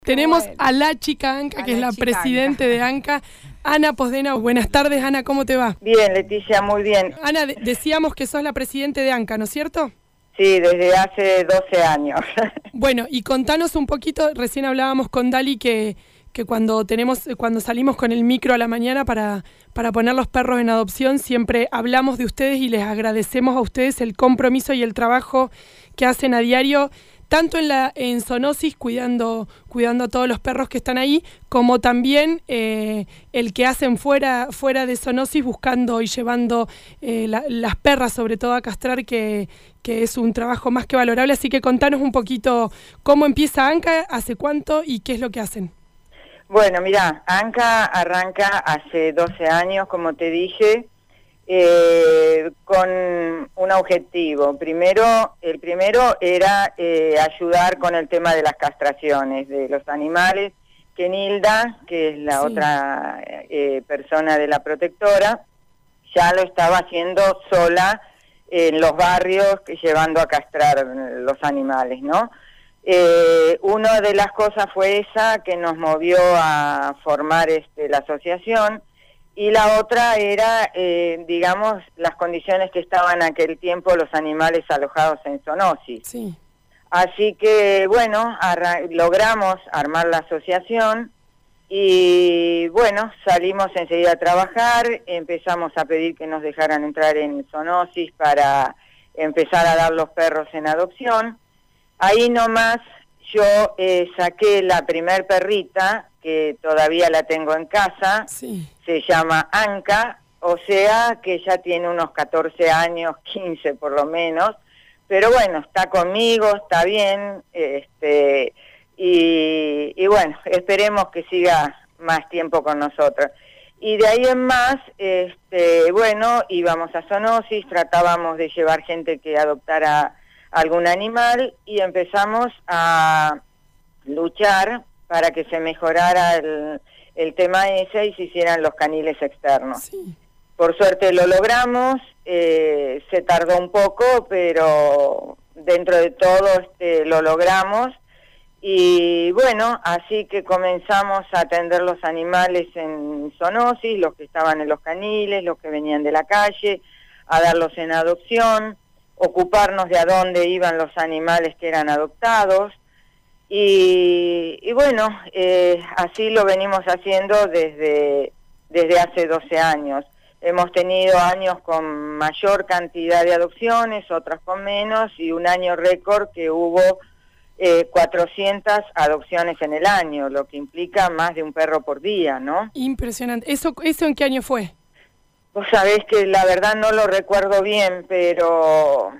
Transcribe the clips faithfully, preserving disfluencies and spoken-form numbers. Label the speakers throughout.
Speaker 1: Tenemos
Speaker 2: bueno.
Speaker 1: a la chica Anca,
Speaker 2: A
Speaker 1: que es
Speaker 2: la
Speaker 1: la
Speaker 2: chica
Speaker 1: presidente
Speaker 2: Anca.
Speaker 1: de Anca, Ana Posdena. Buenas tardes, Ana, ¿cómo te va?
Speaker 3: Bien, Leticia, muy bien.
Speaker 1: Ana, de- decíamos que sos la presidente de Anca, ¿no es cierto?
Speaker 3: Sí, desde hace doce años.
Speaker 1: Bueno, y contanos un poquito, recién hablábamos con Dali que, que cuando tenemos, cuando salimos con el micro a la mañana para, para poner los perros en adopción, siempre hablamos de ustedes y les agradecemos a ustedes el compromiso y el trabajo que hacen a diario, tanto en la en zoonosis, cuidando, cuidando a todos los perros que están ahí, como también eh, el que hacen fuera, fuera de zoonosis, buscando y llevando eh, la, las perras, sobre todo a castrar, que, que es un trabajo más que valorable. Así que contanos un poquito cómo empieza Anca, hace cuánto y qué es lo que hacen.
Speaker 3: Bueno, mira, Anca arranca hace doce años, como te dije, eh, con un objetivo. Primero, el primero era eh, ayudar con el tema de las castraciones de los animales, que Nilda, que es la
Speaker 1: Sí.
Speaker 3: otra eh, persona de la protectora, ya lo estaba haciendo sola en los barrios, que llevando a castrar los animales, ¿no? Eh, una de las cosas fue esa que nos movió a formar este, la asociación, y la otra era, eh, digamos, las condiciones que estaban en aquel tiempo los animales alojados en zoonosis.
Speaker 1: Sí.
Speaker 3: Así que, bueno, logramos armar la asociación y, bueno, salimos enseguida a trabajar, empezamos a pedir que nos dejaran entrar en zoonosis para empezar a dar los perros en adopción. Ahí nomás yo eh, saqué la primer perrita, que todavía la tengo en casa,
Speaker 1: Sí.
Speaker 3: se llama Anca, o sea que ya tiene unos catorce años, quince por lo menos, pero bueno, está conmigo, está bien, este, y, y bueno, esperemos que siga más tiempo con nosotros. Y de ahí en más, este, bueno, íbamos a zoonosis, tratábamos de llevar gente que adoptara algún animal y empezamos a luchar para que se mejorara el, el tema ese y se hicieran los caniles externos.
Speaker 1: Sí.
Speaker 3: Por suerte lo logramos, eh, se tardó un poco, pero dentro de todo este, lo logramos. Y bueno, así que comenzamos a atender los animales en zoonosis, los que estaban en los caniles, los que venían de la calle, a darlos en adopción, ocuparnos de a dónde iban los animales que eran adoptados. Y, y bueno, eh, así lo venimos haciendo desde, desde hace doce años. Hemos tenido años con mayor cantidad de adopciones, otros con menos, y un año récord que hubo eh, cuatrocientas adopciones en el año, lo que implica más de un perro por día, ¿no?
Speaker 1: Impresionante. ¿Eso, eso en qué año fue?
Speaker 3: Vos sabés que la verdad no lo recuerdo bien, pero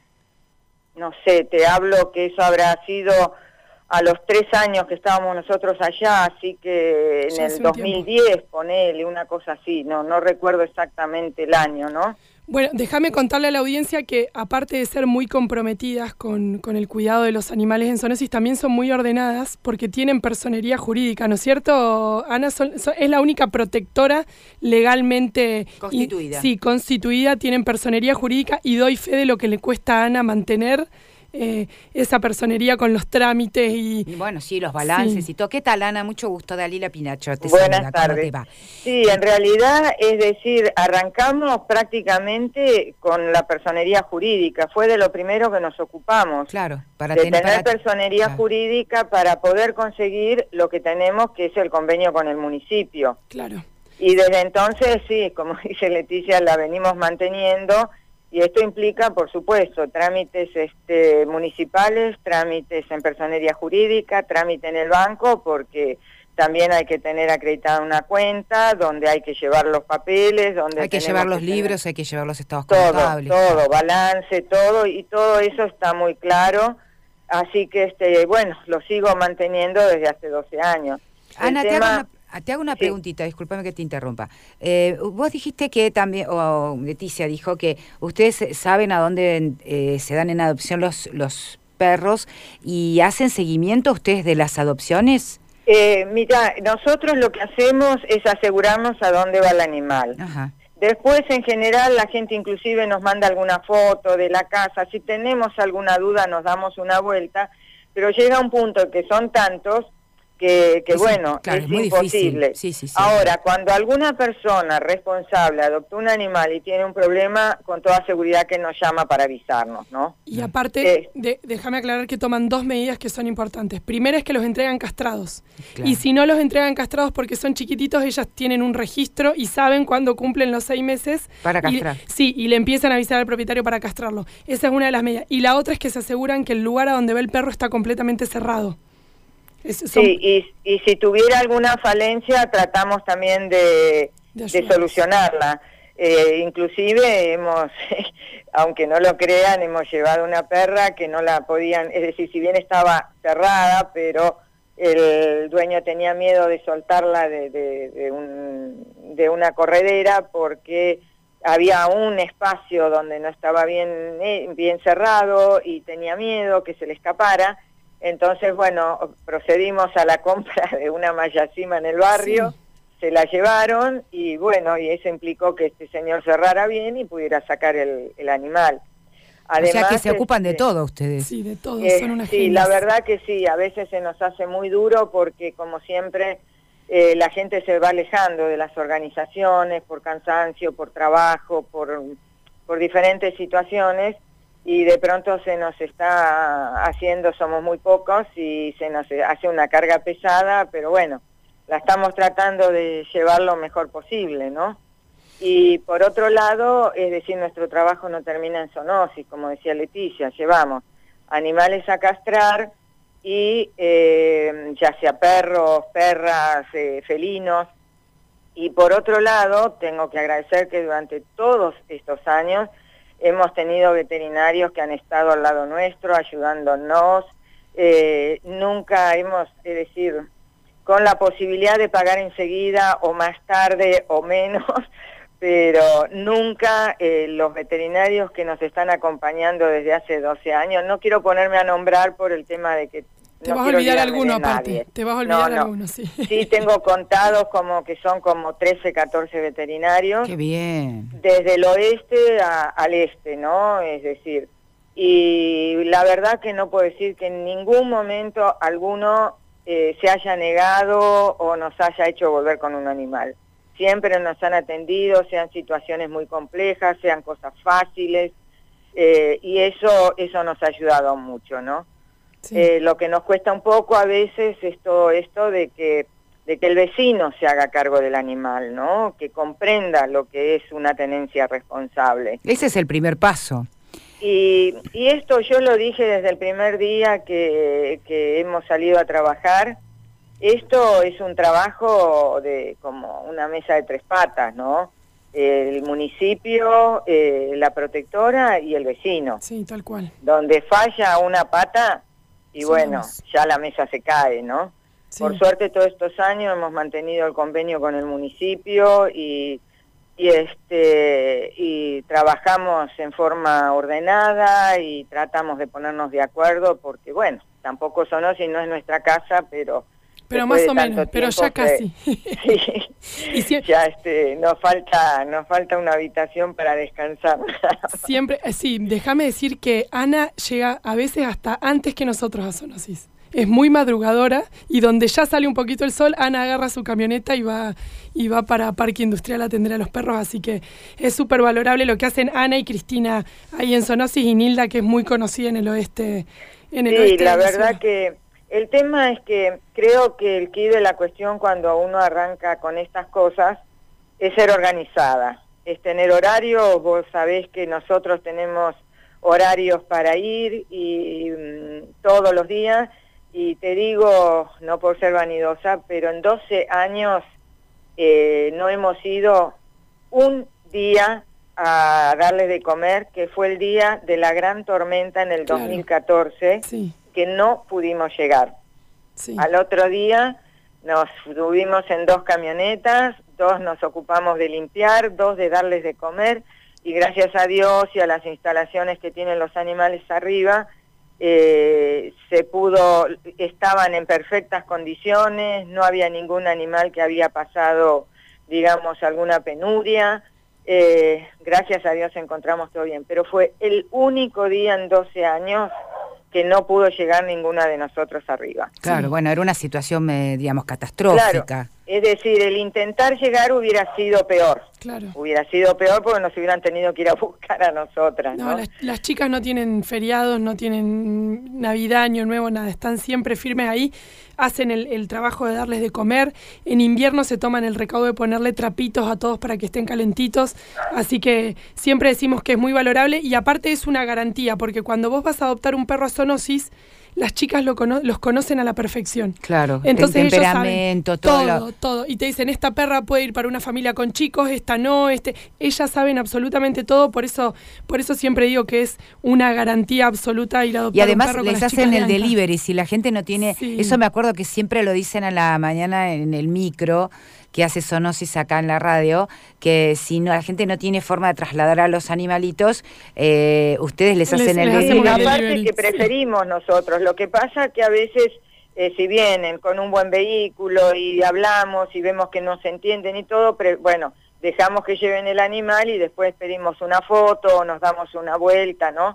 Speaker 3: no sé, te hablo que eso habrá sido a los tres años que estábamos nosotros allá, así que en
Speaker 1: Ya hace
Speaker 3: el
Speaker 1: un
Speaker 3: dos mil diez, ponele, una cosa así, no no recuerdo exactamente el año, ¿no?
Speaker 1: Bueno, déjame contarle a la audiencia que aparte de ser muy comprometidas con, con el cuidado de los animales en zoonosis, también son muy ordenadas porque tienen personería jurídica, ¿no es cierto, Ana? Son, son, es la única protectora legalmente
Speaker 2: Constituida.
Speaker 1: Y, sí, constituida, tienen personería jurídica y doy fe de lo que le cuesta a Ana mantener eh, esa personería con los trámites y...
Speaker 2: Y bueno, sí, los balances
Speaker 1: Sí.
Speaker 2: y todo. ¿Qué tal, Ana? Mucho gusto, Dalila Pinacho. Te
Speaker 3: Buenas
Speaker 2: saluda. ¿Cómo
Speaker 3: tardes.
Speaker 2: te va?
Speaker 3: Sí, en realidad, es decir, arrancamos prácticamente con la personería jurídica, fue de lo primero que nos ocupamos.
Speaker 2: Claro, para
Speaker 3: de
Speaker 2: tener...
Speaker 3: tener
Speaker 2: para-
Speaker 3: personería
Speaker 2: claro.
Speaker 3: jurídica para poder conseguir lo que tenemos, que es el convenio con el municipio.
Speaker 1: Claro.
Speaker 3: Y desde entonces, sí, como dice Leticia, la venimos manteniendo, y esto implica, por supuesto, trámites este, municipales, trámites en personería jurídica, trámite en el banco, porque también hay que tener acreditada una cuenta, donde hay que llevar los papeles, donde
Speaker 2: Hay que
Speaker 3: tenemos
Speaker 2: llevar los
Speaker 3: que tener
Speaker 2: libros, hay que llevar los estados
Speaker 3: todo,
Speaker 2: contables.
Speaker 3: todo, balance, todo, y todo eso está muy claro, así que, este, bueno, lo sigo manteniendo desde hace doce años. El
Speaker 2: Ana, te
Speaker 3: tema-
Speaker 2: hago una... Te hago una
Speaker 3: Sí.
Speaker 2: preguntita, discúlpame que te interrumpa. Eh, vos dijiste que también, o Leticia dijo que ustedes saben a dónde eh, se dan en adopción los, los perros y hacen seguimiento ustedes de las adopciones.
Speaker 3: Eh, mira, nosotros lo que hacemos es asegurarnos a dónde va el animal.
Speaker 2: Ajá.
Speaker 3: Después, en general, la gente inclusive nos manda alguna foto de la casa. Si tenemos alguna duda, nos damos una vuelta, pero llega un punto que son tantos que, que
Speaker 2: es,
Speaker 3: bueno,
Speaker 2: claro,
Speaker 3: es,
Speaker 2: es muy
Speaker 3: imposible.
Speaker 2: Difícil. Sí, sí, sí.
Speaker 3: Ahora, cuando alguna persona responsable adoptó un animal y tiene un problema, con toda seguridad que nos llama para avisarnos, ¿no?
Speaker 1: Y aparte,
Speaker 3: Eh,
Speaker 1: de, déjame aclarar que toman dos medidas que son importantes. Primera es que los entregan castrados.
Speaker 2: Claro.
Speaker 1: Y si no los entregan castrados porque son chiquititos, ellas tienen un registro y saben cuándo cumplen los seis meses.
Speaker 2: Para castrar.
Speaker 1: Y, sí, y le empiezan a avisar al propietario para castrarlo. Esa es una de las medidas. Y la otra es que se aseguran que el lugar a donde va el perro está completamente cerrado. Es, son...
Speaker 3: Sí, y, y si tuviera alguna falencia, tratamos también de, de, de solucionarla. Eh, inclusive hemos, aunque no lo crean, hemos llevado una perra que no la podían, es decir, si bien estaba cerrada, pero el dueño tenía miedo de soltarla de, de, de, un, de una corredera porque había un espacio donde no estaba bien, bien cerrado y tenía miedo que se le escapara. Entonces, bueno, procedimos a la compra de una mallacima en el barrio, sí. Se la llevaron y bueno, y eso implicó que este señor cerrara bien y pudiera sacar el, el animal.
Speaker 2: Además, o sea que se ocupan este, de todo ustedes.
Speaker 1: Sí, de todo,
Speaker 3: eh,
Speaker 1: son unas
Speaker 3: Sí,
Speaker 1: genias.
Speaker 3: La verdad que sí, a veces se nos hace muy duro porque como siempre eh, la gente se va alejando de las organizaciones por cansancio, por trabajo, por, por diferentes situaciones. Y de pronto se nos está haciendo, somos muy pocos y se nos hace una carga pesada, pero bueno, la estamos tratando de llevar lo mejor posible, ¿no? Y por otro lado, es decir, nuestro trabajo no termina en zoonosis, como decía Leticia, llevamos animales a castrar y eh, ya sea perros, perras, eh, felinos. Y por otro lado, tengo que agradecer que durante todos estos años hemos tenido veterinarios que han estado al lado nuestro, ayudándonos. Eh, nunca hemos, es decir, con la posibilidad de pagar enseguida o más tarde o menos, pero nunca eh, los veterinarios que nos están acompañando desde hace doce años, no quiero ponerme a nombrar por el tema de que...
Speaker 1: Te
Speaker 3: no
Speaker 1: vas a olvidar
Speaker 3: olvidarme
Speaker 1: alguno
Speaker 3: de
Speaker 1: aparte,
Speaker 3: nadie.
Speaker 1: te vas a olvidar
Speaker 3: no, no.
Speaker 1: alguno, sí.
Speaker 3: Sí, tengo contados como que son como trece, catorce veterinarios.
Speaker 2: ¡Qué bien!
Speaker 3: Desde el oeste a, al este, ¿no? Es decir, y la verdad que no puedo decir que en ningún momento alguno eh, se haya negado o nos haya hecho volver con un animal. Siempre nos han atendido, sean situaciones muy complejas, sean cosas fáciles, eh, y eso, eso nos ha ayudado mucho, ¿no? Sí. Eh, lo que nos cuesta un poco a veces es todo esto de que, de que el vecino se haga cargo del animal, ¿no? Que comprenda lo que es una tenencia responsable.
Speaker 2: Ese es el primer paso.
Speaker 3: Y, y esto yo lo dije desde el primer día que, que hemos salido a trabajar. Esto es un trabajo de como una mesa de tres patas, ¿no? El municipio, eh, la protectora y el vecino.
Speaker 1: Sí, tal cual.
Speaker 3: Donde falla una pata... Y sí, bueno,
Speaker 1: vamos.
Speaker 3: Ya la mesa se cae, ¿no? Sí. Por suerte todos estos años hemos mantenido el convenio con el municipio y, y este y trabajamos en forma ordenada y tratamos de ponernos de acuerdo porque, bueno, tampoco Zoonosis no es nuestra casa, pero...
Speaker 1: Pero más o menos, pero ya casi.
Speaker 3: Sí, y si... ya este, nos falta, nos falta una habitación para descansar.
Speaker 1: Siempre, sí, déjame decir que Ana llega a veces hasta antes que nosotros a Zoonosis. Es muy madrugadora y donde ya sale un poquito el sol, Ana agarra su camioneta y va, y va para Parque Industrial a atender a los perros, así que es súper valorable lo que hacen Ana y Cristina ahí en Zoonosis y Nilda, que es muy conocida en el oeste. En el
Speaker 3: sí,
Speaker 1: oeste
Speaker 3: la
Speaker 1: de la
Speaker 3: verdad
Speaker 1: ciudad.
Speaker 3: que... El tema es que creo que el quid de la cuestión cuando uno arranca con estas cosas es ser organizada, es tener horarios. Vos sabés que nosotros tenemos horarios para ir y mmm, todos los días, y te digo, no por ser vanidosa, pero en doce años eh, no hemos ido un día a darles de comer, que fue el día de la gran tormenta en el
Speaker 1: claro.
Speaker 3: dos mil catorce.
Speaker 1: Sí.
Speaker 3: Que no pudimos llegar. Sí. Al otro día nos subimos en dos camionetas, dos nos ocupamos de limpiar, dos de darles de comer, y gracias a Dios y a las instalaciones que tienen los animales arriba, eh, se pudo, estaban en perfectas condiciones, no había ningún animal que había pasado, digamos, alguna penuria. Eh, gracias a Dios encontramos todo bien, pero fue el único día en doce años que no pudo llegar ninguna de nosotros arriba.
Speaker 2: Claro,
Speaker 1: Sí.
Speaker 2: bueno, era una situación, eh, digamos, catastrófica.
Speaker 3: Claro, es decir, el intentar llegar hubiera sido peor.
Speaker 1: Claro.
Speaker 3: Hubiera sido peor porque nos hubieran tenido que ir a buscar a nosotras,
Speaker 1: No,
Speaker 3: ¿no?
Speaker 1: las, las chicas no tienen feriados, no tienen Navidad, Año Nuevo, nada. Están siempre firmes ahí, hacen el, el trabajo de darles de comer. En invierno se toman el recaudo de ponerle trapitos a todos para que estén calentitos. Así que siempre decimos que es muy valorable y aparte es una garantía, porque cuando vos vas a adoptar un perro a zoonosis, las chicas lo cono los conocen a la perfección.
Speaker 2: Claro,
Speaker 1: Entonces
Speaker 2: el
Speaker 1: ellos saben
Speaker 2: temperamento, todo,
Speaker 1: todo,
Speaker 2: lo...
Speaker 1: todo. Y te dicen, esta perra puede ir para una familia con chicos, esta no, este. Ellas saben absolutamente todo, por eso, por eso siempre digo que es una garantía absoluta ir a adoptar
Speaker 2: Y además
Speaker 1: un perro
Speaker 2: les
Speaker 1: con las
Speaker 2: hacen
Speaker 1: chicas
Speaker 2: el
Speaker 1: de ANCA.
Speaker 2: delivery, si la gente no tiene...
Speaker 1: Sí.
Speaker 2: Eso me acuerdo que siempre lo dicen a la mañana en el micro, que hace Zoonosis acá en la radio, que si no, la gente no tiene forma de trasladar a los animalitos, eh, ustedes les
Speaker 1: Les-
Speaker 2: hacen el
Speaker 1: les
Speaker 3: Sí,
Speaker 1: hacemos
Speaker 2: delivery.
Speaker 1: el
Speaker 3: aparte
Speaker 1: delivery,
Speaker 3: que
Speaker 1: sí.
Speaker 3: preferimos nosotros. Lo que pasa que a veces, eh, si vienen con un buen vehículo y hablamos y vemos que no se entienden y todo, pero bueno, dejamos que lleven el animal y después pedimos una foto o nos damos una vuelta, ¿no?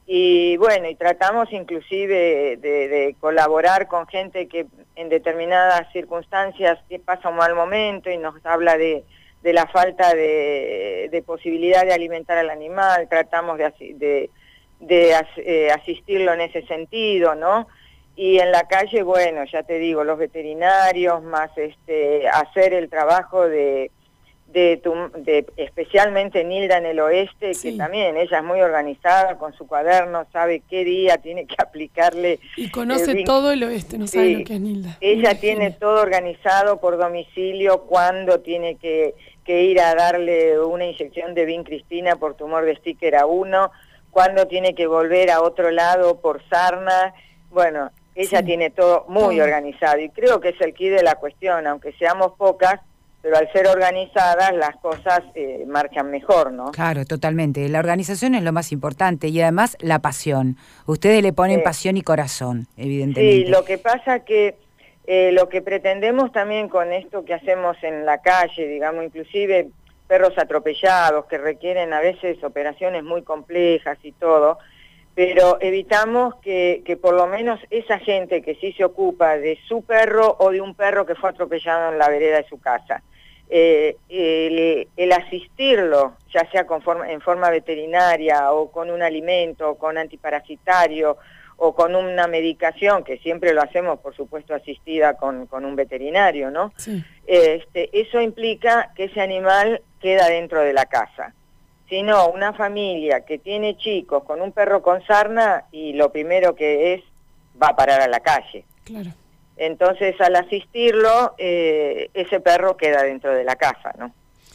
Speaker 3: Y bueno, y tratamos inclusive de, de colaborar con gente que en determinadas circunstancias que pasa un mal momento y nos habla de, de la falta de, de posibilidad de alimentar al animal, tratamos de, asi- de, de as- eh, asistirlo en ese sentido, ¿no? Y en la calle, bueno, ya te digo, los veterinarios, más este hacer el trabajo de... De, tu, de especialmente Nilda en el oeste,
Speaker 1: Sí.
Speaker 3: que también ella es muy organizada con su cuaderno, sabe qué día tiene que aplicarle.
Speaker 1: Y conoce
Speaker 3: el vin-
Speaker 1: todo el oeste, no sabe
Speaker 3: Sí.
Speaker 1: lo que es Nilda.
Speaker 3: Ella
Speaker 1: Una
Speaker 3: tiene
Speaker 1: genia.
Speaker 3: todo organizado por domicilio, cuándo tiene que, que ir a darle una inyección de vincristina por tumor de sticker a uno, cuándo tiene que volver a otro lado por sarna. Bueno, ella
Speaker 1: Sí.
Speaker 3: tiene todo muy
Speaker 1: Todo.
Speaker 3: organizado y creo que es el quid de la cuestión, aunque seamos pocas, pero al ser organizadas las cosas eh, marchan mejor, ¿no?
Speaker 2: Claro, totalmente. La organización es lo más importante y además la pasión. Ustedes le ponen
Speaker 3: Sí.
Speaker 2: pasión y corazón, evidentemente.
Speaker 3: Sí, lo que pasa que eh, lo que pretendemos también con esto que hacemos en la calle, digamos, inclusive perros atropellados que requieren a veces operaciones muy complejas y todo, pero evitamos que, que por lo menos esa gente que sí se ocupa de su perro o de un perro que fue atropellado en la vereda de su casa, eh, el, el asistirlo, ya sea con forma, en forma veterinaria o con un alimento, o con antiparasitario o con una medicación, que siempre lo hacemos, por supuesto, asistida con, con un veterinario, ¿no?
Speaker 1: Sí.
Speaker 3: Este, eso implica que ese animal queda dentro de la casa. Si no, una familia que tiene chicos con un perro con sarna y lo primero que es, va a parar a la calle.
Speaker 1: Claro.
Speaker 3: Entonces, al asistirlo, eh, ese perro queda dentro de la casa, ¿no?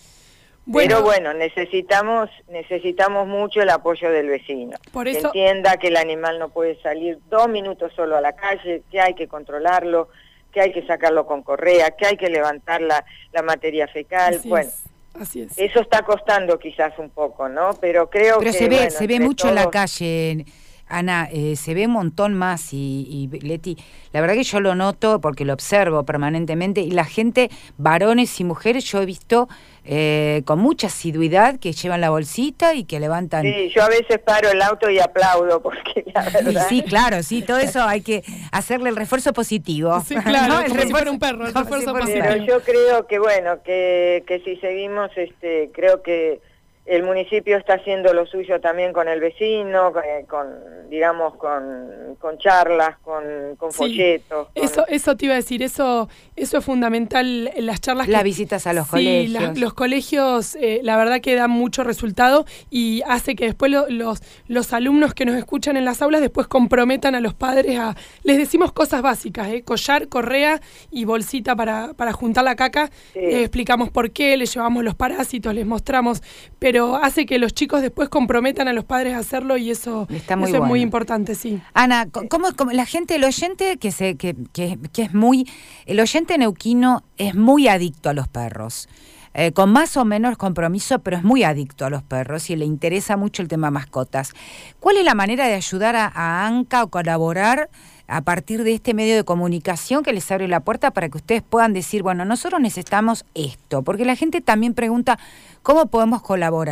Speaker 1: Bueno,
Speaker 3: Pero bueno, necesitamos necesitamos mucho el apoyo del vecino.
Speaker 1: Por
Speaker 3: Que
Speaker 1: eso-
Speaker 3: entienda que el animal no puede salir dos minutos solo a la calle, que hay que controlarlo, que hay que sacarlo con correa, que hay que levantar la, la materia fecal.
Speaker 1: así
Speaker 3: Bueno,
Speaker 1: es, así es.
Speaker 3: eso está costando quizás un poco, ¿no? Pero creo
Speaker 2: Pero
Speaker 3: que...
Speaker 2: se ve,
Speaker 3: bueno,
Speaker 2: se ve
Speaker 3: entre
Speaker 2: mucho en la
Speaker 3: todos-
Speaker 2: calle, Ana, eh, se ve un montón más y, y Leti, la verdad que yo lo noto porque lo observo permanentemente y la gente, varones y mujeres, yo he visto eh, con mucha asiduidad que llevan la bolsita y que levantan...
Speaker 3: Sí, yo a veces paro el auto y aplaudo porque la
Speaker 2: Y
Speaker 3: verdad...
Speaker 2: sí, claro, sí, todo eso hay que hacerle el refuerzo positivo.
Speaker 1: Sí, claro,
Speaker 2: ¿no? El
Speaker 1: como si fuera
Speaker 2: refuerzo-
Speaker 1: un perro, el
Speaker 2: como si
Speaker 1: refuerzo
Speaker 2: fuera un
Speaker 1: positivo.
Speaker 3: Pero yo creo que bueno, que, que si seguimos, este, creo que el municipio está haciendo lo suyo también con el vecino, eh, con, digamos, con, con charlas, con, con
Speaker 1: Sí,
Speaker 3: folletos. con-
Speaker 1: Eso, eso te iba a decir, eso, eso es fundamental en las charlas.
Speaker 2: Las
Speaker 1: que-
Speaker 2: visitas a los
Speaker 1: sí,
Speaker 2: colegios.
Speaker 1: la- los colegios, eh, la verdad que dan mucho resultado y hace que después lo- los, los alumnos que nos escuchan en las aulas después comprometan a los padres a... Les decimos cosas básicas, ¿eh? Collar, correa y bolsita para, para juntar la caca.
Speaker 3: Sí.
Speaker 1: Eh, explicamos por qué, les llevamos los parásitos, les mostramos, pero hace que los chicos después comprometan a los padres a hacerlo y eso,
Speaker 2: Está muy
Speaker 1: eso es muy
Speaker 2: bueno.
Speaker 1: importante, sí.
Speaker 2: Ana, co- ¿cómo, cómo la gente, el oyente que se, que, que, que es muy, el oyente neuquino es muy adicto a los perros, eh, con más o menos compromiso, pero es muy adicto a los perros y le interesa mucho el tema mascotas. ¿Cuál es la manera de ayudar a, a ANCA o colaborar a partir de este medio de comunicación que les abre la puerta para que ustedes puedan decir, bueno, nosotros necesitamos esto? Porque la gente también pregunta, ¿cómo podemos colaborar?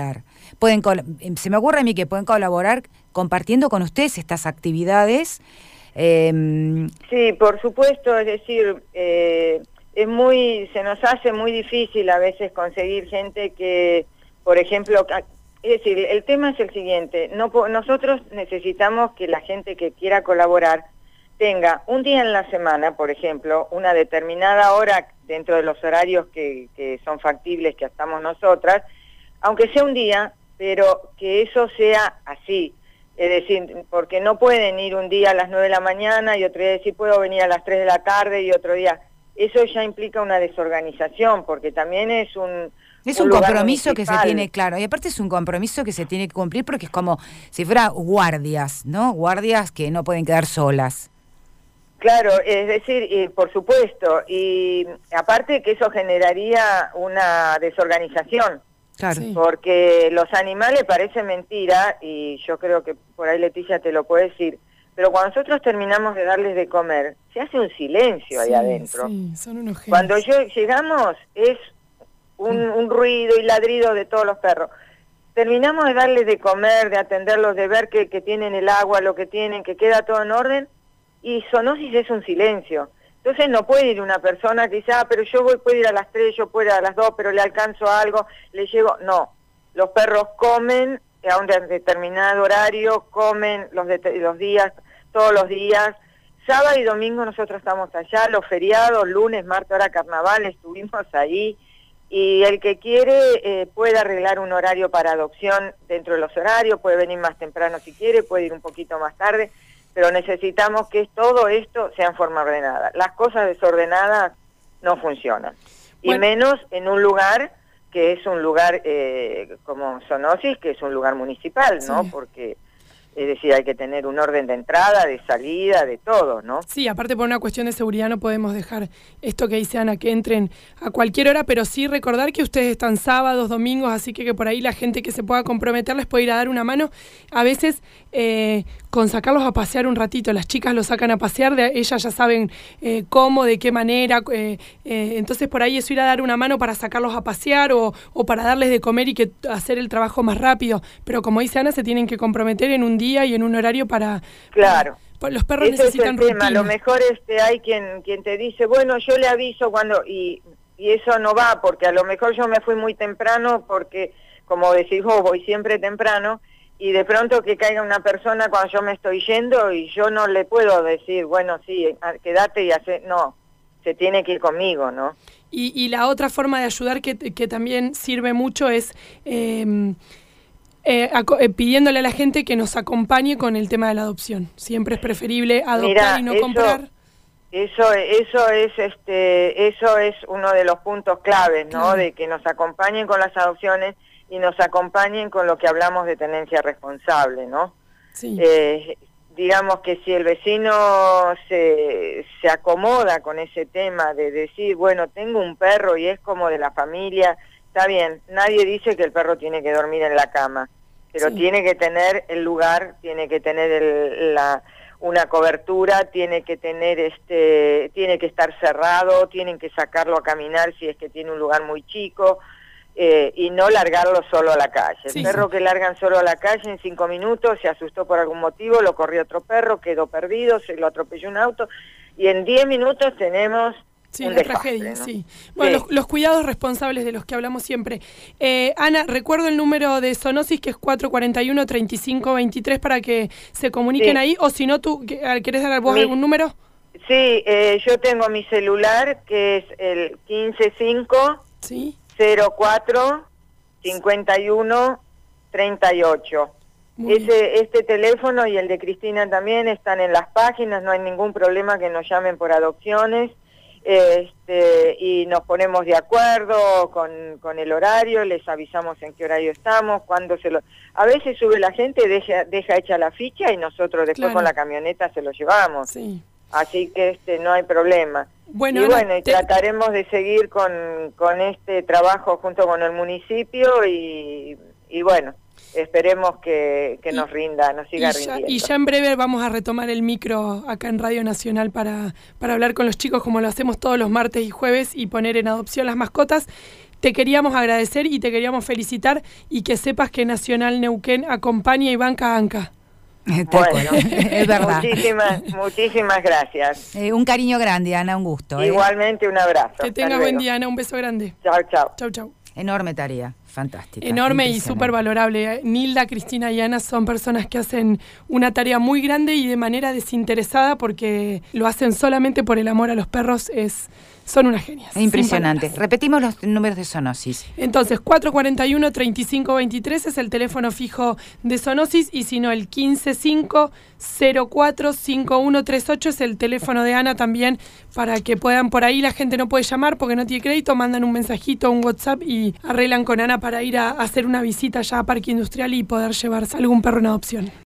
Speaker 2: pueden se me ocurre a mí que pueden colaborar compartiendo con ustedes estas actividades. Eh,
Speaker 3: sí, por supuesto, es decir, eh, es muy, se nos hace muy difícil a veces conseguir gente que, por ejemplo, es decir, el tema es el siguiente, no, nosotros necesitamos que la gente que quiera colaborar tenga un día en la semana, por ejemplo, una determinada hora dentro de los horarios que, que son factibles que estamos nosotras, aunque sea un día, pero que eso sea así. Es decir, porque no pueden ir un día a las nueve de la mañana y otro día decir puedo venir a las tres de la tarde y otro día. Eso ya implica una desorganización, porque también es un...
Speaker 2: Es un, un compromiso que se tiene, claro, y aparte es un compromiso que se tiene que cumplir porque es como si fuera guardias, ¿no? Guardias que no pueden quedar solas.
Speaker 3: Claro, es decir, y por supuesto, y aparte que eso generaría una desorganización.
Speaker 2: Claro.
Speaker 1: Sí.
Speaker 3: Porque los animales parecen mentira, y yo creo que por ahí Leticia te lo puede decir, pero cuando nosotros terminamos de darles de comer, se hace un silencio ahí
Speaker 1: sí,
Speaker 3: adentro.
Speaker 1: Sí, son unos genios.
Speaker 3: Cuando yo llegamos es un, un ruido y ladrido de todos los perros. Terminamos de darles de comer, de atenderlos, de ver que, que tienen el agua, lo que tienen, que queda todo en orden, y zoonosis es un silencio. Entonces no puede ir una persona que dice, ah, pero yo voy, puedo ir a las tres, yo puedo ir a las dos, pero le alcanzo algo, le llego. No, los perros comen a un determinado horario, comen los, de, los días, todos los días. Sábado y domingo nosotros estamos allá, los feriados, lunes, martes, ahora carnaval, estuvimos ahí. Y el que quiere eh, puede arreglar un horario para adopción dentro de los horarios, puede venir más temprano si quiere, puede ir un poquito más tarde. Pero necesitamos que todo esto sea en forma ordenada. Las cosas desordenadas no funcionan. Bueno. Y menos en un lugar que es un lugar eh, como Zoonosis, que es un lugar municipal, ¿no? Sí. Porque, es decir, hay que tener un orden de entrada, de salida, de todo, ¿no?
Speaker 1: Sí, aparte por una cuestión de seguridad no podemos dejar esto que dice Ana, que entren a cualquier hora, pero sí recordar que ustedes están sábados, domingos, así que, que por ahí la gente que se pueda comprometer les puede ir a dar una mano. A veces eh, con sacarlos a pasear un ratito, las chicas los sacan a pasear, de, ellas ya saben eh, cómo, de qué manera, eh, eh, entonces por ahí es ir a dar una mano para sacarlos a pasear o, o para darles de comer y que hacer el trabajo más rápido, pero como dice Ana, se tienen que comprometer en un día y en un horario para...
Speaker 3: Claro.
Speaker 1: Para, los perros
Speaker 3: Ese
Speaker 1: necesitan
Speaker 3: es el tema.
Speaker 1: rutina.
Speaker 3: A lo mejor este, hay quien, quien te dice, bueno, yo le aviso cuando... Y, y eso no va, porque a lo mejor yo me fui muy temprano, porque, como decís vos, voy siempre temprano, y de pronto que caiga una persona cuando yo me estoy yendo y yo no le puedo decir, bueno, sí, quédate y hace... No, se tiene que ir conmigo, ¿no?
Speaker 1: Y, y la otra forma de ayudar que, que también sirve mucho es... Eh, Eh, eh, pidiéndole a la gente que nos acompañe con el tema de la adopción. Siempre es preferible adoptar Mirá, y no
Speaker 3: eso,
Speaker 1: comprar.
Speaker 3: Eso, eso es, este, eso es uno de los puntos claves, ¿no? Claro. De que nos acompañen con las adopciones y nos acompañen con lo que hablamos de tenencia responsable, ¿no?
Speaker 1: Sí.
Speaker 3: Eh, digamos que si el vecino se, se acomoda con ese tema de decir, bueno, tengo un perro y es como de la familia. Está bien, nadie dice que el perro tiene que dormir en la cama, pero sí. Tiene que tener el lugar, tiene que tener el, la, una cobertura, tiene que tener este, tiene que estar cerrado, tienen que sacarlo a caminar si es que tiene un lugar muy chico, eh, y no largarlo solo a la calle. El sí, perro sí. que largan solo a la calle en cinco minutos se asustó por algún motivo, lo corrió otro perro, quedó perdido, se lo atropelló un auto, y en diez minutos tenemos...
Speaker 1: Sí, la tragedia, ¿no? Sí. Bueno, sí. Los, los cuidados responsables de los que hablamos siempre. Eh, Ana, recuerdo el número de Zoonosis, que es cuatro cuatro uno, tres cinco dos tres, para que se comuniquen sí. ahí, o si no, ¿tú querés dar vos mi, algún número?
Speaker 3: Sí, eh, yo tengo mi celular, que es el quince cinco cero cuatro cincuenta y uno treinta y ocho. Ese, este teléfono y el de Cristina también están en las páginas, no hay ningún problema que nos llamen por adopciones. Este, y nos ponemos de acuerdo con, con el horario, les avisamos en qué horario estamos, cuándo se lo... A veces sube la gente, deja, deja hecha la ficha y nosotros después claro. con la camioneta se lo llevamos.
Speaker 1: Sí.
Speaker 3: Así que este no hay problema.
Speaker 1: Bueno,
Speaker 3: y bueno,
Speaker 1: no,
Speaker 3: y te... trataremos de seguir con, con este trabajo junto con el municipio y, y bueno... Esperemos que, que y, nos rinda, nos siga
Speaker 1: y ya,
Speaker 3: rindiendo.
Speaker 1: Y ya en breve vamos a retomar el micro acá en Radio Nacional para, para hablar con los chicos como lo hacemos todos los martes y jueves y poner en adopción las mascotas. te queríamos agradecer y te queríamos felicitar y que sepas que Nacional Neuquén acompaña y banca a ANCA.
Speaker 3: Bueno,
Speaker 2: es verdad.
Speaker 3: Muchísimas, muchísimas gracias.
Speaker 2: Eh, un cariño grande, Ana, un gusto. ¿eh?
Speaker 3: Igualmente, un abrazo.
Speaker 1: Que tengas buen día, Ana, un beso grande.
Speaker 3: Chao, chao.
Speaker 1: Chau, chau.
Speaker 2: Enorme tarea, fantástica.
Speaker 1: Enorme y súper valorable. Nilda, Cristina y Ana son personas que hacen una tarea muy grande y de manera desinteresada porque lo hacen solamente por el amor a los perros. Es, son unas genias.
Speaker 2: Impresionante. Repetimos los números de Zoonosis.
Speaker 1: Entonces, cuatro cuatro uno, treinta y cinco veintitrés es el teléfono fijo de Zoonosis y si no, el quince cinco cero cuatro cinco uno tres ocho es el teléfono de Ana también para que puedan por ahí. La gente no puede llamar porque no tiene crédito, mandan un mensajito, un WhatsApp y arreglan con Ana para ir a hacer una visita ya a Parque Industrial y poder llevarse algún perro en adopción.